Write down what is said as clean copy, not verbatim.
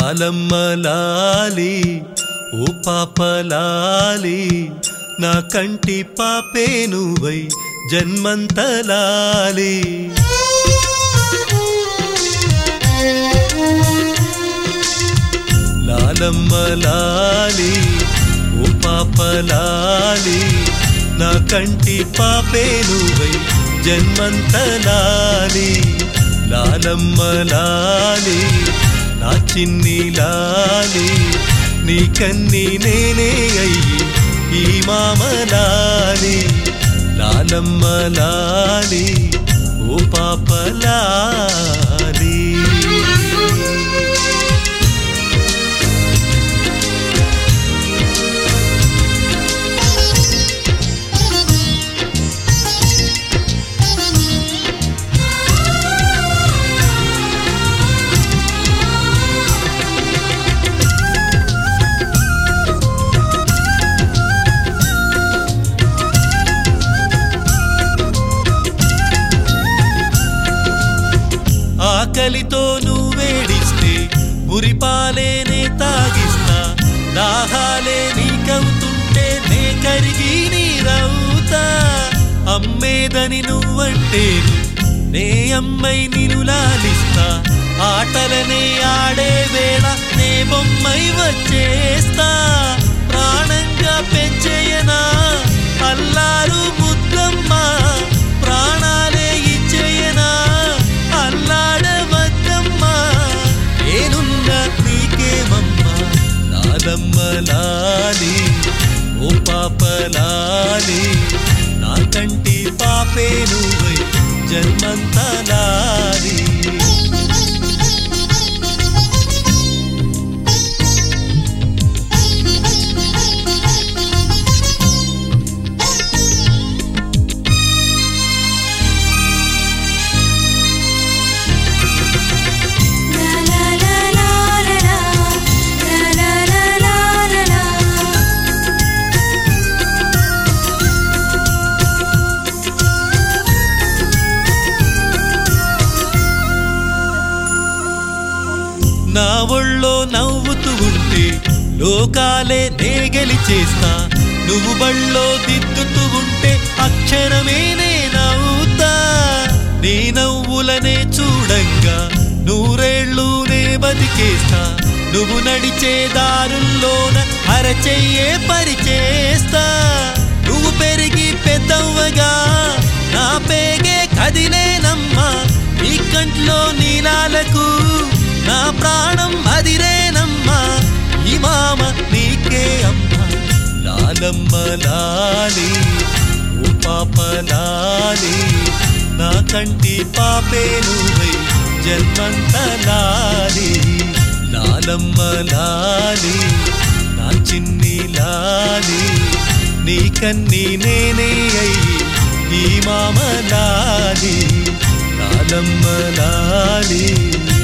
లాలమ్మ లాలి ఓ పాప లాలి నా కంటి పాపే నువ్వై జన్మంత లాలి లాలమ్మ లాలి ఓ పాప లాలి నా కంటి పాపే నువ్వై జన్మంత లాలి లాలమ్మ లాలి నా చిన్ని లాలి నీ కన్ని నేనే అయ్యి ఈ మామ లాలి లాలమ్మ లాలి ఓ పాప లాలి ఆకలితో నువ్వేడిస్తే ఉరిపాలేనే తాగిస్తా దాహాలే నీకవుతుంటే నే కరిగి నీరవుతా అమ్మేదని నువ్వంటేను నే అమ్మై నిన్ను లాలిస్తా ఆటలనే ఆడే వేళ నే బొమ్మై వచ్చేస్తా ప్రాణంగా పెంచేయనా అల్లారు ముద్దమ్మ ప్రాణాలే ఇచ్చేయనా అల్లాడవద్దమ్మా నేనున్న నీకేమమ్మా లాలమ్మ లాలి ఓ పాప లాలి నా కంటి పాపే నువ్వై జన్మంత లాలి నా ఒళ్ళో నవ్వుతూ ఉంటే లోకాలే నే గెలిచేస్తా నువ్వు బళ్ళో దిద్దుతూ ఉంటే అక్షరమే నే నవ్వుతా నీ నవ్వులనే చూడంగా నూరేళ్ళు నే బతికేస్తా నువ్వు నడిచే దారుల్లోన అరచెయ్యే పరిచేస్తా నువ్వు పెరిగి పెద్దవ్వగా నా పేగే కదిలేనమ్మా నీ కంట్లో నీలాలకు నా ప్రాణం అదిరేనమ్మా ఈ మామ నీకే అమ్మా లాలమ్మ లాలి ఓ పాప లాలి నా కంటి పాపే నువ్వై జన్మంత లాలి లాలమ్మ లాలి నా చిన్ని లాలి నీ కన్ని నేనే అయ్యి ఈ మామ లాలి లాలమ్మ లాలి